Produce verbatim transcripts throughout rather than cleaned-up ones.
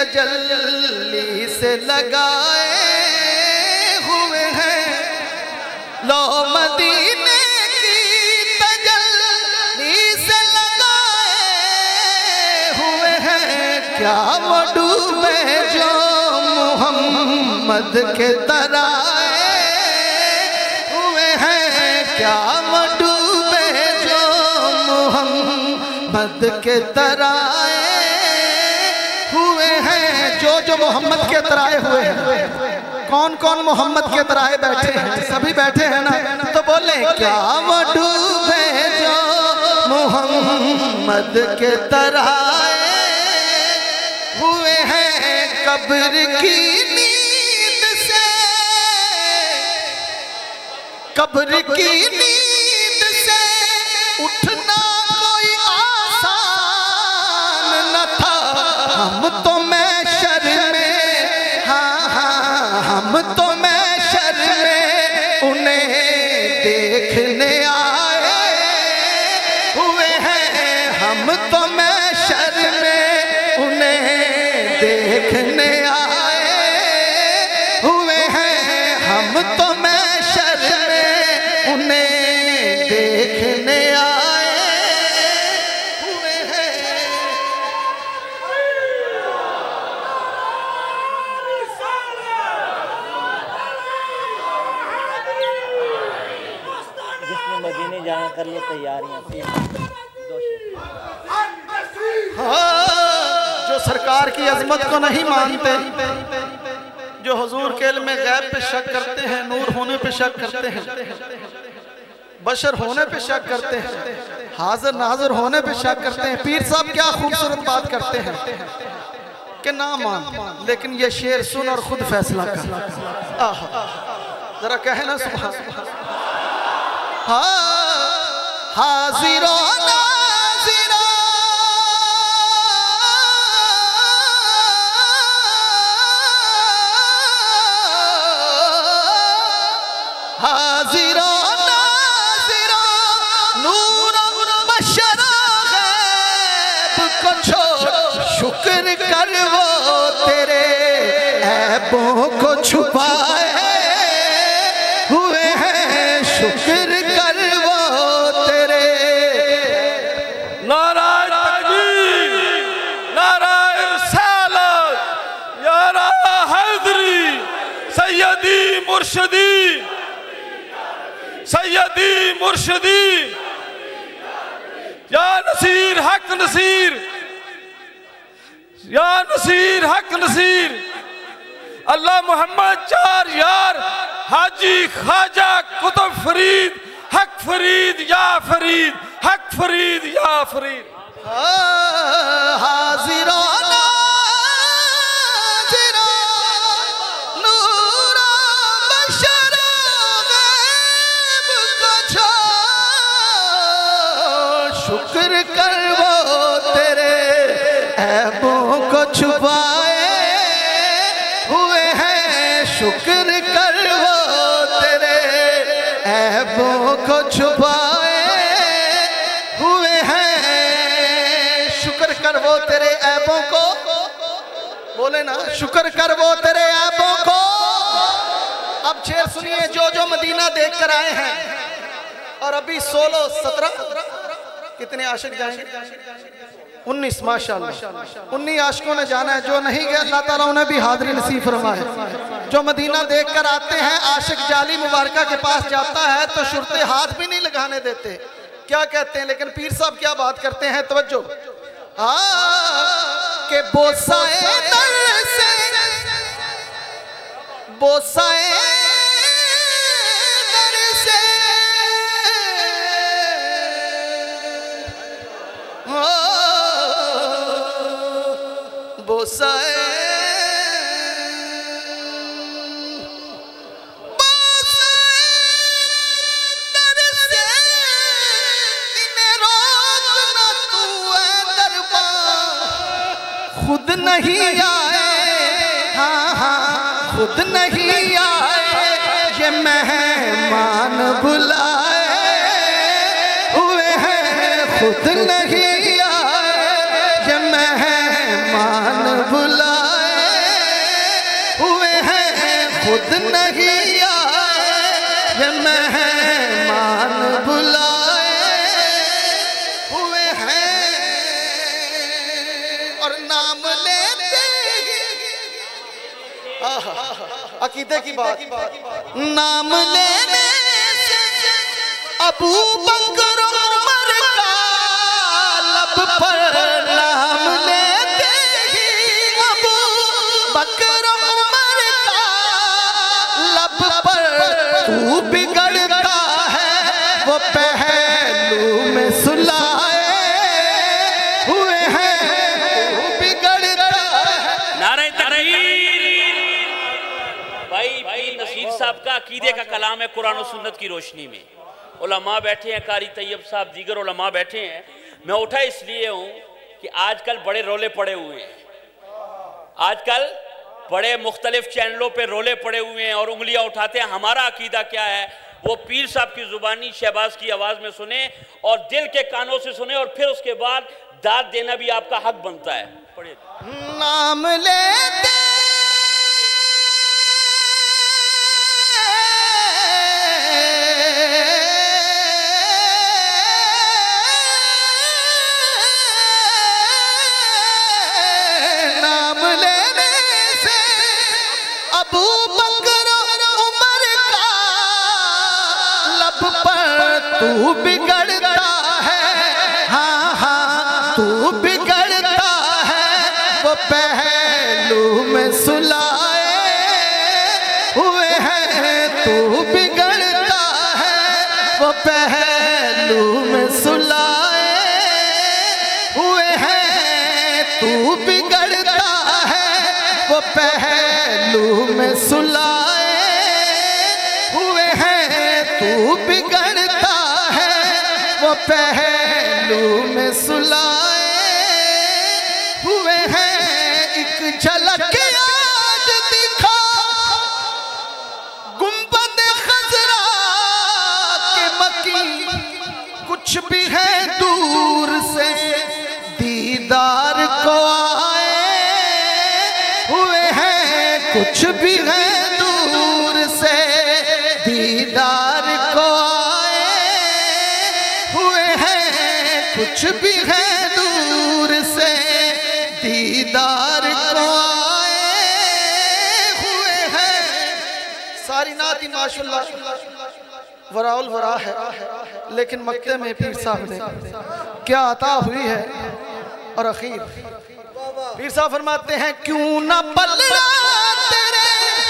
तजल्ली से लगाए हुए हैं। लो मदीने की तजल्ली से लगाए हुए हैं। क्या वो डूबे जो मोहम्मद के तराए हुए हैं। क्या वो डूबे जो मोहम्मद के तराए हुए हैं। जो जो मोहम्मद के तराए हुए हैं। कौन कौन मोहम्मद के तराए बैठे हैं? सभी बैठे हैं ना? तो बोले क्या वो डूबे जो मोहम्मद के तराए हुए हैं। कब्र की नींद से, कब्र की नींद से उठना कोई आसान न था। हम तो महशर में, हाँ हाँ हम तो महशर में उन्हें देखने आए हुए हैं। हम तो महशर में उन्हें देखने आए हुए हैं। हम तो महशर में उन्हें देखने आए हुए हैं। जिसने मदीने जाना कर लिए तैयारियां। हाँ, जो सरकार की अजमत को नहीं मानते, जो हुजूर के इल्म गैब पे शक करते हैं, नूर होने पे शक करते हैं, बशर होने पे शक करते हैं, हाजिर नाजिर होने पे शक करते हैं। पीर साहब क्या खूबसूरत बात करते हैं कि ना मान, लेकिन ये शेर सुन और खुद फैसला कर। आह, जरा कहे ना सुभान अल्लाह। हाँ, हाजिरो नाजिरो हाजिरो नाजिरो नूर बशर गैब को छोड़ शुक्र कर वो तेरे ऐबों को छुपाए हुए हैं। शुक्र कर वो तेरे। नाराए तकबीर, नाराए रिसालत, यारा हैदरी, सैयदी मुर्शदी, सैयदी मुर्शदी, या नसीर हक नसीर, या नसीर हक नसीर, अल्लाह मोहम्मद चार यार, हाजी ख्वाजा कुतुब फरीद, हक फरीद या फरीद, हक फरीद या फरीद। हाजिरो नाजिरो नूर बशर गैब को छोड़ शुक्र कर वो तेरे ऐबों को छुपाए हुए हैं। शुक्र कर वो तेरे ऐबों को छुपाए हुए हैं। शुक्र कर वो तेरे ऐबों को, बोले ना, शुक्र कर वो तेरे ऐबों को। अब शेर सुनिए, जो जो मदीना देख कर आए हैं और अभी सोलह सत्रह कितने आशिक जाएंगे? उन्नीस, माशाअल्लाह उन्नीस आशिकों ने जाना है। जो नहीं गए अल्लाह ताला उन्हें भी हाज़िरी नसीब फरमाए। जो मदीना देख कर आते हैं, आशिक जाली मुबारका के पास जाता है तो शुरते हाथ भी नहीं लगाने देते। क्या कहते हैं? लेकिन पीर साहब क्या बात करते हैं, तवज्जो। हाँ, के बोसाए दर से, बोसाए दर से बोसाए खुद नहीं आए, हाँ हाँ खुद नहीं आए, ये मेहमान बुलाए हुए हैं। खुद नहीं आए, ये मेहमान बुलाए खुद नहीं आए, ये मेहमान बुलाए हुए हैं और नाम लेते अकीदे की बात, नाम लेने से अबू बकर उमर का लब पर, नाम लेते ही अबू बकर उमर का लब पर तू बिगड़ता है वो पहलू में सुलाए हुए हैं, तू बिगड़ता है। नारे तकबीर। भाई पीर नसीर साहब का अकीदे का कलाम है कुरान और सुन्नत की रोशनी में। उलमा बैठे हैं, कारी तैयब साहब, दीगर उलमा बैठे हैं। मैं उठा इसलिए हूँ कि आजकल बड़े रोले पड़े हुए हैं, आजकल बड़े मुख्तलिफ चैनलों पे रोले पड़े हुए हैं और उंगलियां उठाते हैं। हमारा अकीदा क्या है वो पीर साहब की जुबानी शहबाज की आवाज़ में सुने और दिल के कानों से सुने और फिर उसके बाद दाद देना भी आपका हक बनता है। पढ़िए। नाम लेते नाम लेने से अबू बकर उमर का लब पर तू बिगड़ता है, हाँ हाँ तू बिगड़ता है वो पहलू में सुलाए हुए हैं, तू बिगड़ता है वो पहलू में सुलाए हुए हैं, तू बिगड़ता है वो पहलू में सुलाए हुए हैं, तू बिगड़ता है वो पहलू में सुलाए हुए हैं। एक झलक आज दिखा गुंबद खजरा के मकी, कुछ भी है दूर से दीदार को आए हुए हैं, कुछ भी है दूर से दीदार को आए हुए हैं, कुछ भी है दूर से दीदार को आए हुए हैं। सारी नाती माशाल्लाह वराउल वरा है, लेकिन मक्ते में पीर साहब ने क्या अता हुई है। और अखीर पीर साहब फरमाते हैं क्यों ना पलड़ा तेरे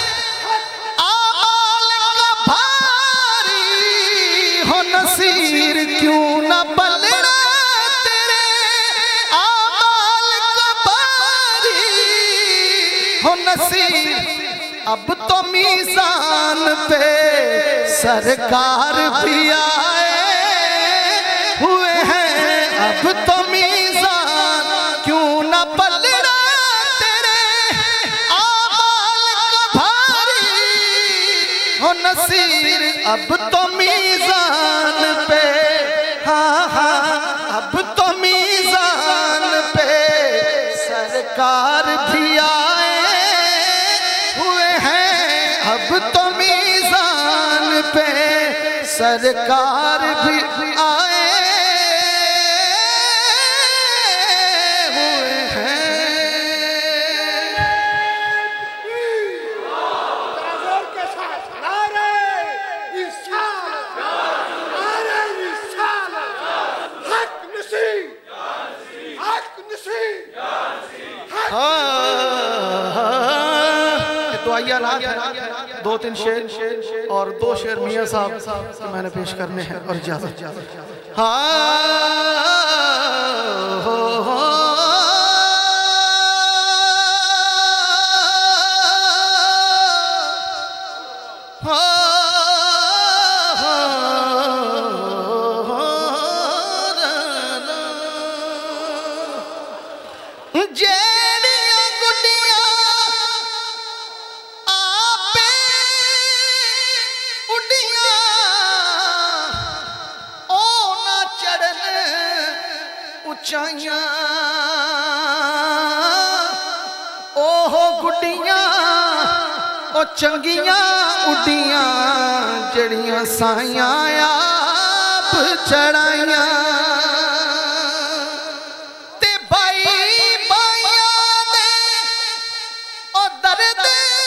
आल का भारी हो नसीर, क्यों ना पलड़ा तेरे आल का भारी हो नसीर, अब तो मीज़ान पे सरकार भी आए हुए हैं, अब तो मीज़ान क्यों ना पलड़ा तेरे आमाल का भारी हो नसीर, अब तो मीज़ान पे, हाँ हाँ अब तो मीज़ान पे सरकार भी आए हुए हैं, अब तो मीज़ान पे सरकार भी आए हुए हैं। दुआया नात है, दो तीन शेर और दो शेर मियाँ साहब के मैंने पेश करने हैं और इजाज़त। हाँ हो हो ऊंचाइयां ओहो गुड्डियां ओ चंगियां उडियां जड़ियां साइयां आप चढ़ाइयां ते भाई भाइयां दे ओ दर्द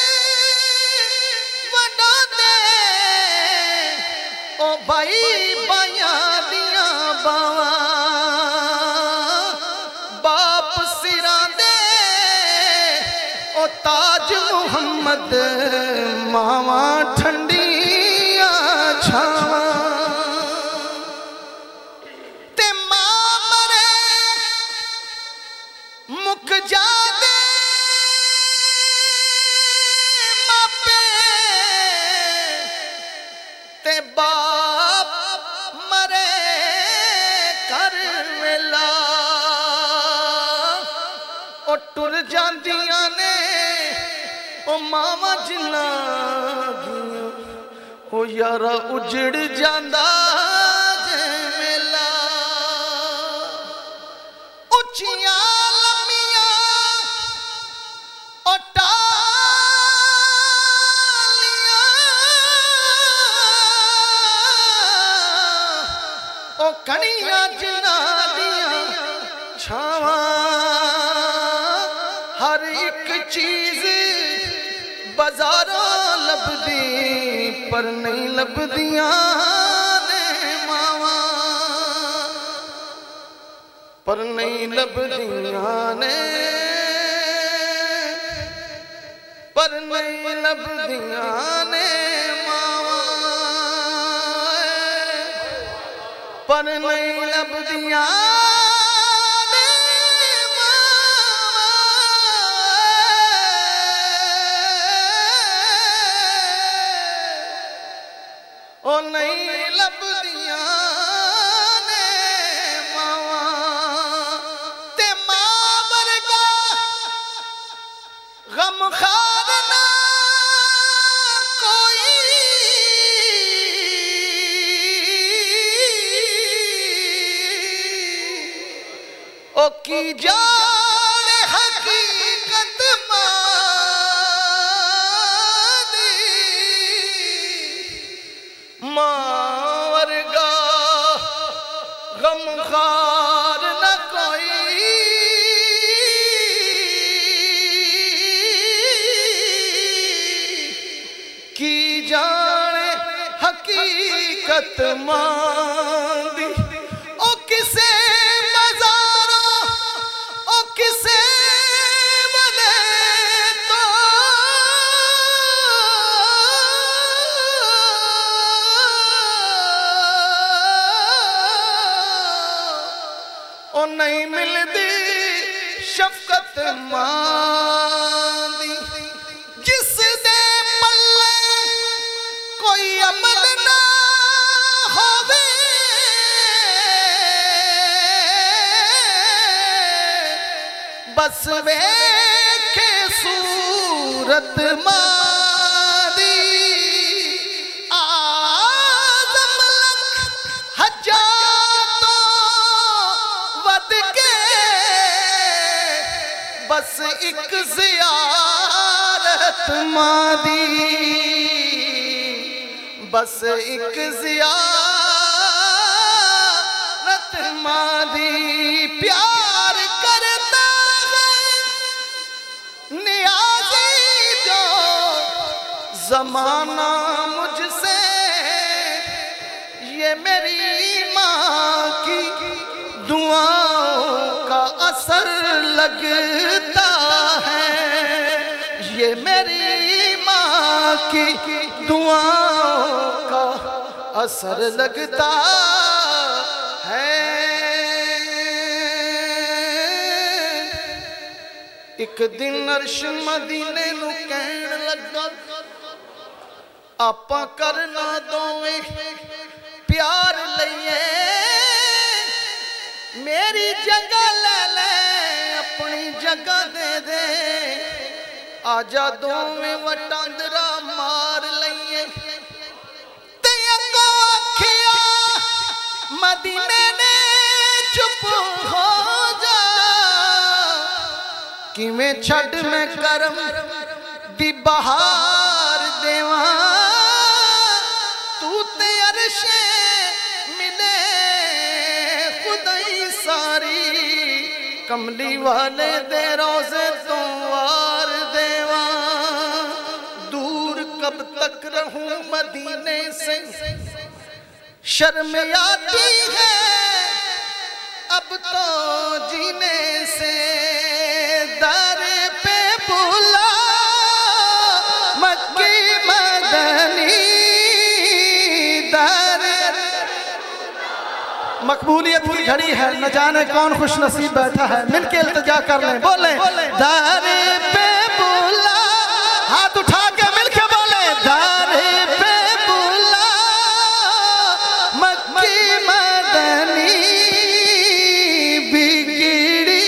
वंडा दे ओ भाई भाइयां दियां बावां बाप सिरां दे ओ ताज मुहम्मद मावा ठंडियां छावां ते मां मरे मुक जादे मापे ते बाप मरे कर वेला ओ टुर जांदियां ने ओ मावा जिन्ना ओ यारा उजड़ जांदा जे मेला उचियां लम्मियां ओ ओ कणियां जिन्ना दियां छावां हर एक चीज बाजारों लभदी पर नहीं लभदियां ने मावां पर नहीं लभदियां ने पर नहीं लभदियां ने मावां पर नहीं लभदियां ओ नहीं लभदियां ने मावां ते मां वर्गा गमखार ना कोई ओ की जाने हकीकत मां वर्गा गमखार न कोई की जाने हकीकत मांदी ओ किसे बाजारों ओ किसे बने तो ओ नहीं मिलती शफकत मांदी जिस दे पल्ले कोई अमल ना होवे बस वेखे सूरत मांदी आज़म लख हजार वद के बस एक ज़ियारत मादी बस एक ज़ियारत मादी प्यार करता है नियाज़ी जो ज़माना मुझसे ये मेरी माँ की दुआओं का असर लगता है ये मेरी माँ की दुआओं का असर लगता है। एक दिन अर्श मदीने नू कहन लगा आपां करना दोवें प्यार लईए मेरी जगह ले ले अपनी जगह दे दे आजा दोवें वटांदरा मार लईए ते अगो आखिया मदीने ने चुप हो जा किवें छड़ मैं करम दी बहार देवा तू ते अरशे मिले खुदाई सारी कमली वाले दे रोज़े तो वार देवा दूर कब तक रहूं मदीने से शर्म आती है अब तो जीने से दर पे बुला मक्की मदनी दर मकबूलियत की घड़ी है न जाने कौन खुश नसीब बैठा है मिलके इल्तिजा कर लें बोले दर पे बुला हाथ उठा के मिलके बोले दर पे बुला मक्की मदनी बिगड़ी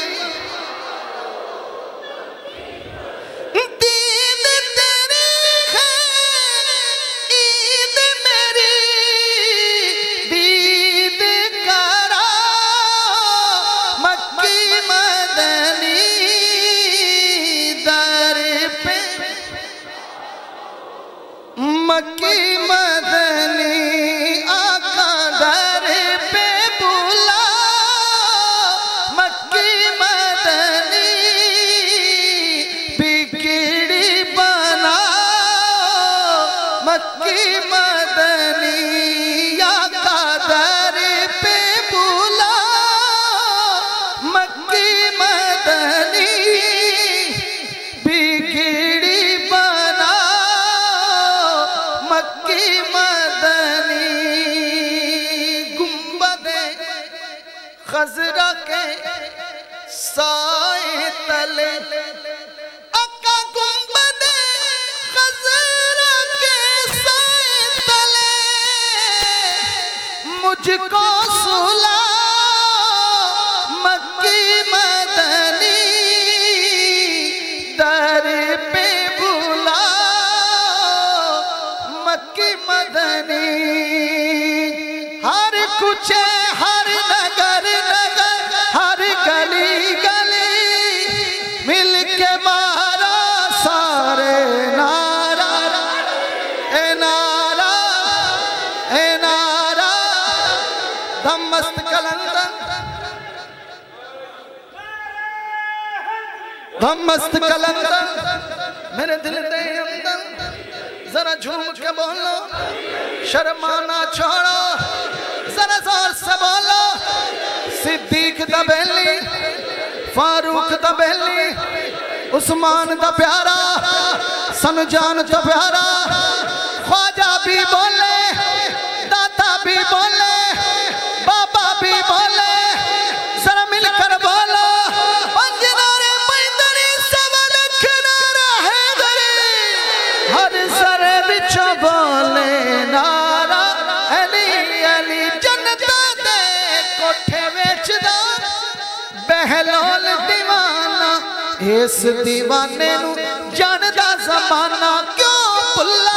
दीद तेरी है ईद मेरी दीद करा मक्की मदनी दर पे मक्की मदनी आका दर पे बुला मक्की मदनी बिगड़ी बना मक्की मदनी आका दर पे बुला मक्की मदनी बिगड़ी बना मक्की मदनी गुंबदे खजरा के साए तले अका गुंबदे खजरा के साए तले मुझको सुला मक्की मदनी दर पे बुला मक्की मदनी हर कुछ हर नगर नगर हर गली गली मिल के मारा सारे नारा ए नारा ए नारा धम्मस्त कलंदर धम्मस्त कलंदर मेरे दिल दे अंदर जरा झूम के बोलो शर्माना छोड़ो जरा जोर से बोलो सिद्दीक दा बेली फारूक दा बेली उस्मान दा प्यारा सनजान दा प्यारा ख्वाजा भी बोले दाता भी बोले बाबा भी बोले जरा मिलकर बोलो पंजनारे पैदरी सवन खनारा है दरी हर सरे बिचो बोले नारा अली अली जन्नता दे कोठे वेचदा बहलोल दीवाना इस दीवाने नू जानदा ज़माना क्यों भुला